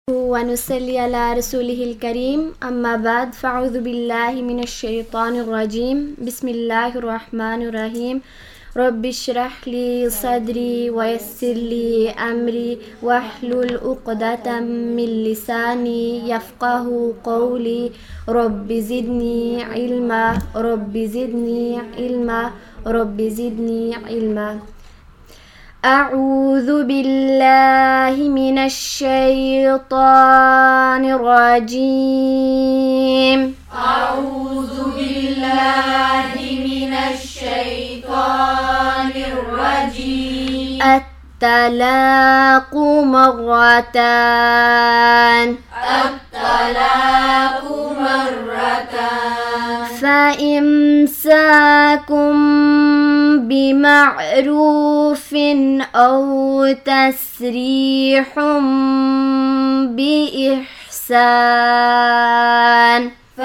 ونصلي على رسوله الكريم أما بعد فأعوذ بالله من الشيطان الرجيم بسم الله الرحمن الرحيم رب اشرح لي صدري ويسر لي أمري واحلل عقدة من لساني يفقه قولي رب زدني علما رب زدني علما رب زدني علما. أعوذ بالله من الشيطان الرجيم. أعوذ بالله من الشيطان الرجيم. الطلاق مرتان. الطلاق مرتان. فإمساكم بمعروف أو تسريح بإحسان.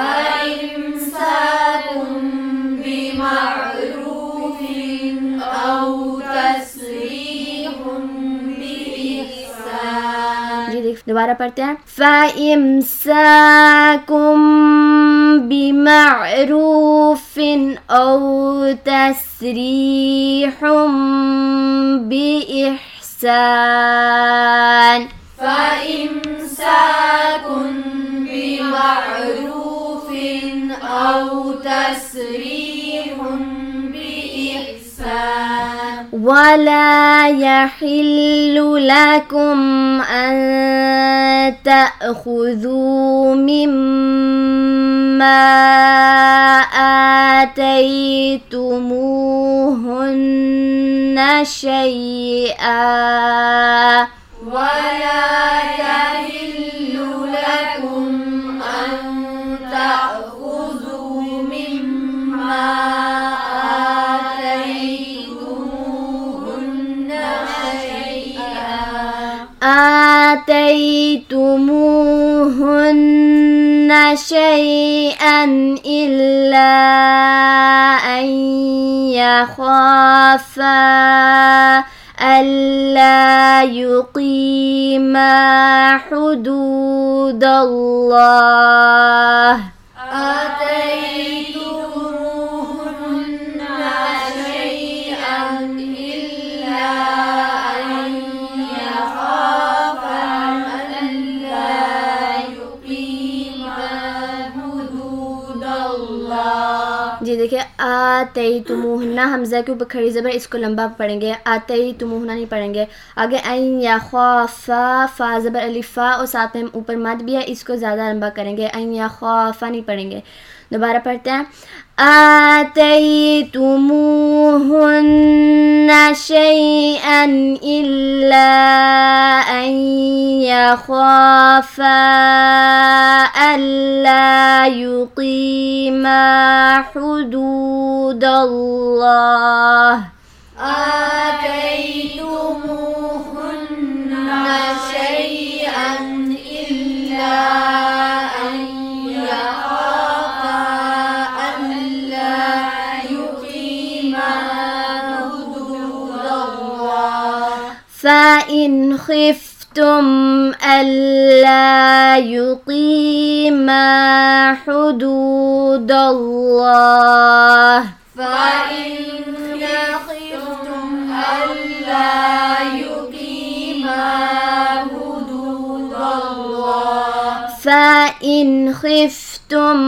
فإمساكم بمعروف أو تسريح بإحسان. दोबारा पढ़ते हैं. فإمساكم بمعروف أو تسريح بإحسان. فإمساكم بمعروف أو تسريح بإحسان. ولا يحل لكم أن تأخذوا مما آتيتموهن شيئا. ولا يحل لكم أن تأخذوا مما آتيتموهن شيئا إلا أن يخافا ألا يقيما حدود الله. آتيتموهن شيئا إلا أن يخافا ألا يقيما حدود الله. जी देखिए आतैतुमुहुन्ना हमज़ा के ऊपर खड़ी ज़बर इसको लंबा पढ़ेंगे. आतैतुमुहुन्ना नहीं पढ़ेंगे. आगे ऐन या ख़ाफ़ा फ़ा ज़बर अलिफ़ा और साथ में ऊपर मद भी है, इसको ज़्यादा लंबा करेंगे. ऐन या ख़ाफ़ा नहीं पढ़ेंगे. दोबारा पढ़ते हैं. आतैतुमुहुन्ना शैअन इल्ला अन यख़ाफ़ा अल्ला युक़ीमा हुदूदल्लाह. آتيتموهن شيئا إلا أن يخافا ألا يقيما حدود الله. فإن خفتم ألا يقيما حدود الله. فإن خفتم ألا يقيما حدود الله. فإن خفتم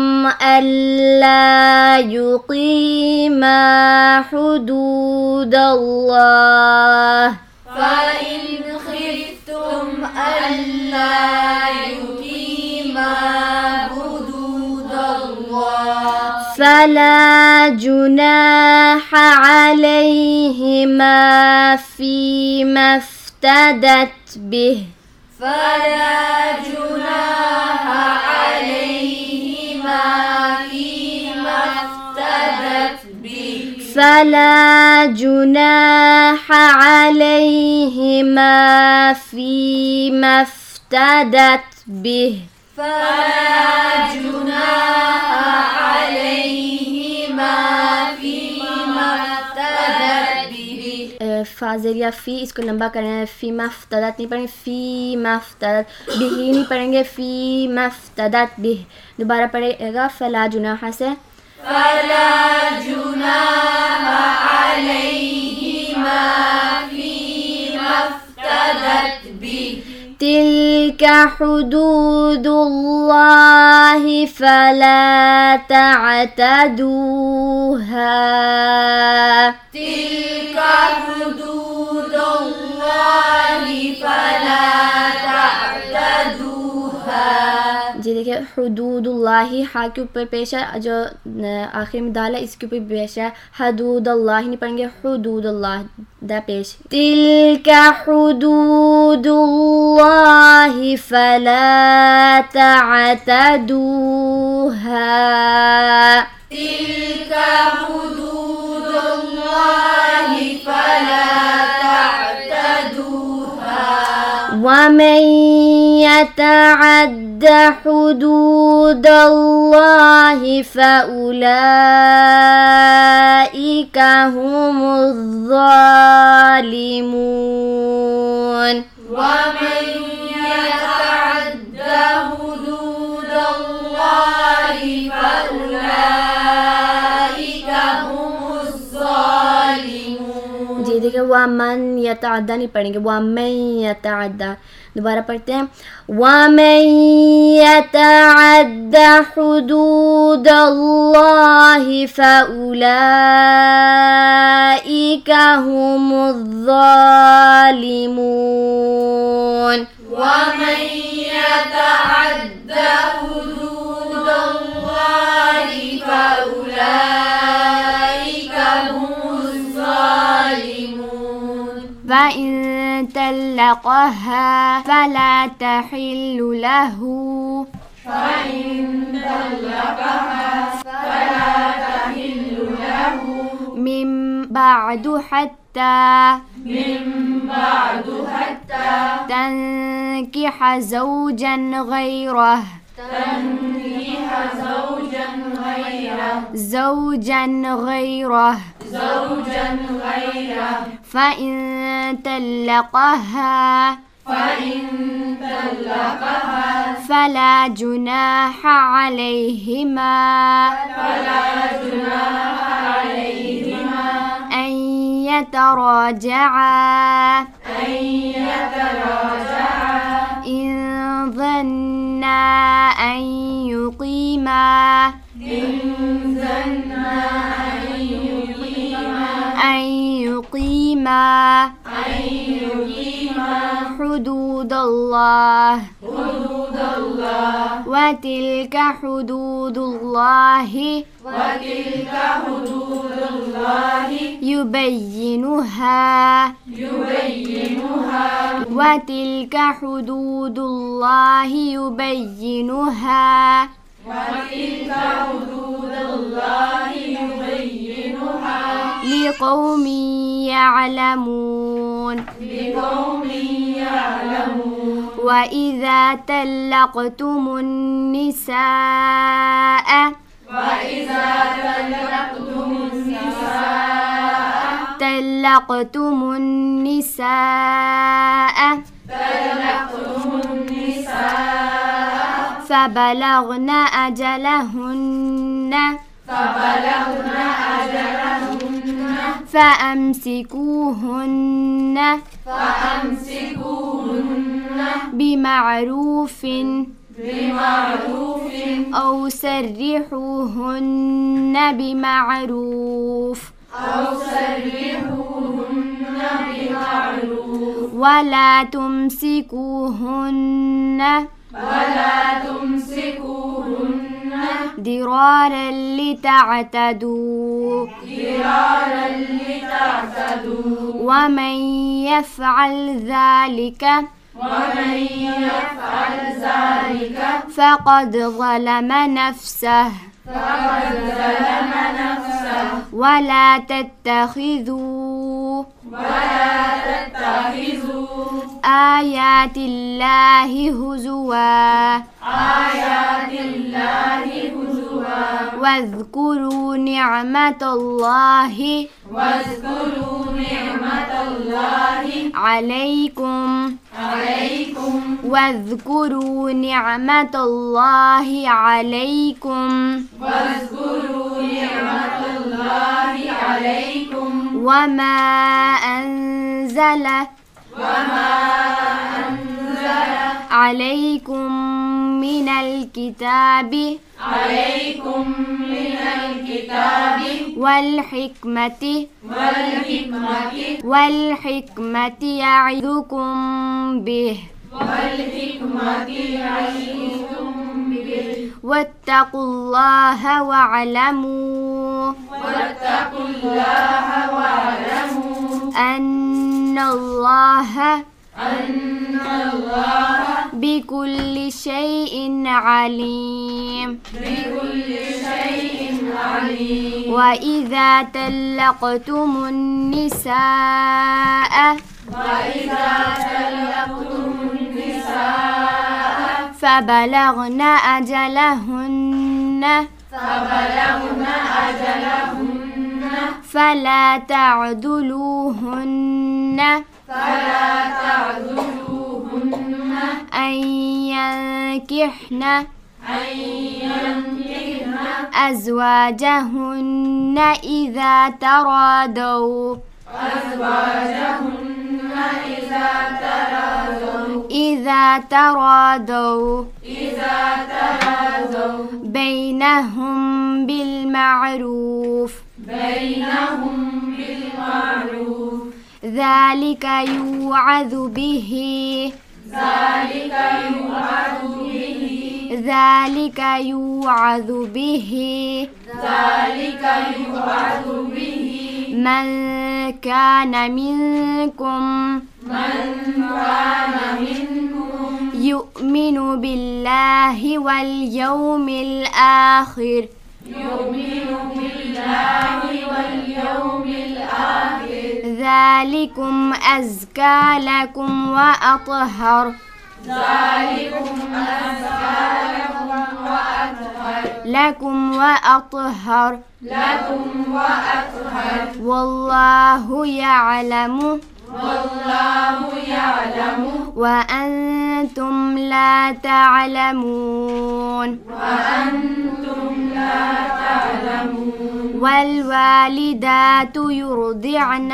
ألا يقيما حدود الله. فإن خفتم ألا يقيما حدود الله. فلا جناح عليهما فيما افتدت به. فلا جناح عليهما فيما افتدت به. فلا جناح عليهما فيما افتدت به. فلا جناح عليهما فيما افتدت به. फाजरिया फ़ी, इसको लंबा करें, फ़ी मफ्तदत नहीं पढ़ेंगे, फ़ी मफ्तदत, बिही नहीं पढ़ेंगे, फ़ी मफ्तदत बिह। दोबारा पढ़ेगा फला जुनाहा से, फला जुनाहा अलैहिमा फ़ी मफ्तदत बिह। तिल्का हुदूदुल्लाहि फला तअतदूहा। तिल्का हुदूदुल्लाहि फला तअतदूहा। जी देखिए, हुदूदुल्लाहि हा के ऊपर पेश है, जो आखिर में दाल है इसके ऊपर पेश है, हदूदुल्लाह नहीं पढ़ेंगे, हुदूदुल्लाह दा पेश। तिल्का हुदूदुल्लाहि फला तअतदूहा। तिल्का हुदूदुल्लाहि फला तअतदूहा। वमन यतअद्द हुदूदल्लाहि फउलाइका हुमुज़्ज़ालिमून। वमन यतअद्द हुदूदल्लाहि फउलाइका हुमुज़्ज़ालिमून। जी देखिए, वमन यतअद्दा नहीं पढ़ेंगे, वमन यतअद्दा। दोबारा पढ़ते हैं, वमन यतअद्द हुदूदल्लाहि फउलाइका हुमुज़्ज़ालिमून। वमन यतअद्द हुदूदल्लाहि फउलाइका हुमुज़्ज़ालिमून। वइन तल्लक़हा फला तहिल्लु लहू। फ़इन तल्लक़हा फला तहिल्लु लहू। मिन बअदु हत्ता तंकिह ज़ौजन गैरह। फ़इन तल्लक़हा फला जुनाहा अलैहिमा अन यतराजआ इन ज़न्ना अन युक़ीमा हुदूदल्लाह वतिल्का हुदूदुल्लाहि युबय्यिनुहा वतिल्का हुदूदुल्लाहि युबय्यिनुहा लिक़ौमि यअलमून। वइज़ा तल्लक़तुमुन निसाअ فبلغن أجلهن فأمسكوهن بمعروف أو سرحوهن بمعروف ولا تمسكوهن ضرارا لتعتدوا ومن يفعل ذلك فقد ظلم نفسه ولا تتخذوا آيات الله هزوا واذكروا نعمة الله عليكم واذكروا نعمة الله عليكم وما أنزل عليكم من الكتاب والحكمة يعظكم به واتقوا الله واعلموا أن الله بكل شيء عليم وإذا طلقتم النساء فبلغن أجلهن فلا تعدلوهن أن ينكحن أزواجهن إذا تراضوا بينهم بالمعروف ذلك يوعظ به من كان منكم يؤمن بالله واليوم الآخر ذلكم أزكى لكم وأطهر والله يعلم وأنتم لا تعلمون والوالدات يرضعن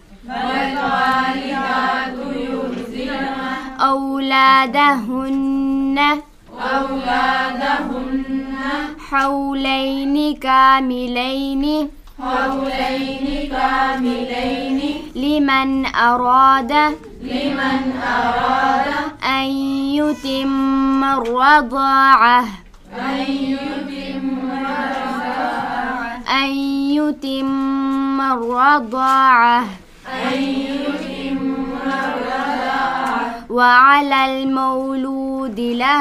أولادهن حولين كاملين لمن أراد أن يتم الرضاعة وعلى المولود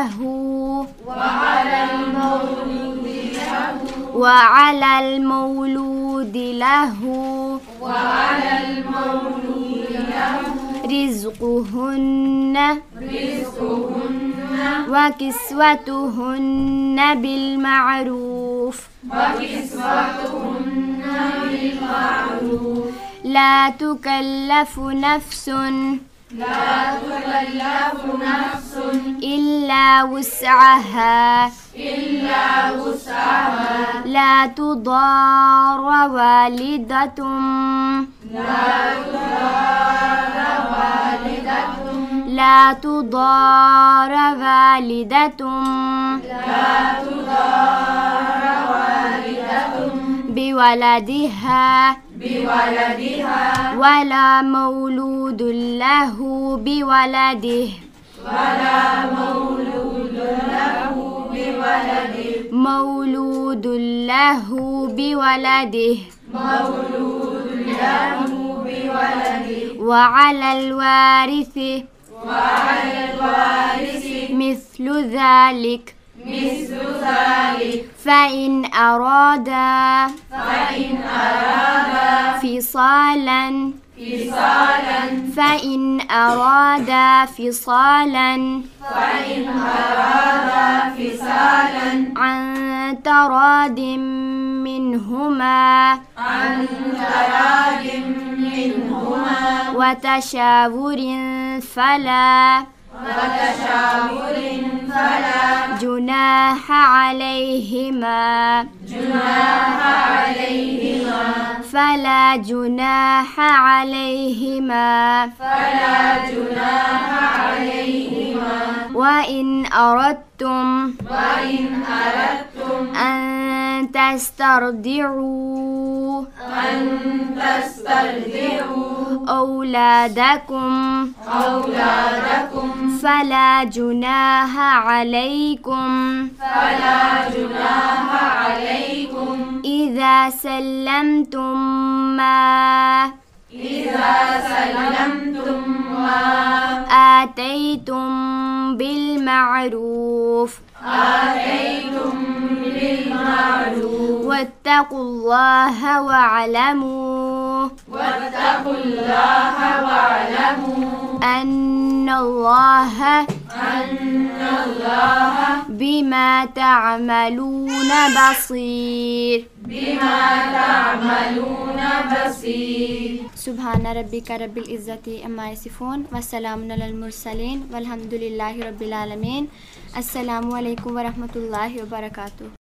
له رزقهن وكسوتهن بالمعروف لا تكلف نفس إلا وسعها لا تضار والدة بولدها ولا مولود له بولده وعلى الوارث مثل ذلك فإن أرادا فصالا عن تراض منهما وتشاور فلا جناح عليهما فلا جناح عليهما وإن أردتم أن تسترضعوا أولادكم فلا جناح عليكم إذا سلمتم ما آتيتم بالمعروف واتقوا الله واعلموا أن الله بما تعملون بصير. سبحان ربك رب العزة عما يصفون والسلام على المرسلين والحمد لله رب العالمين. السلام عليكم ورحمة الله وبركاته.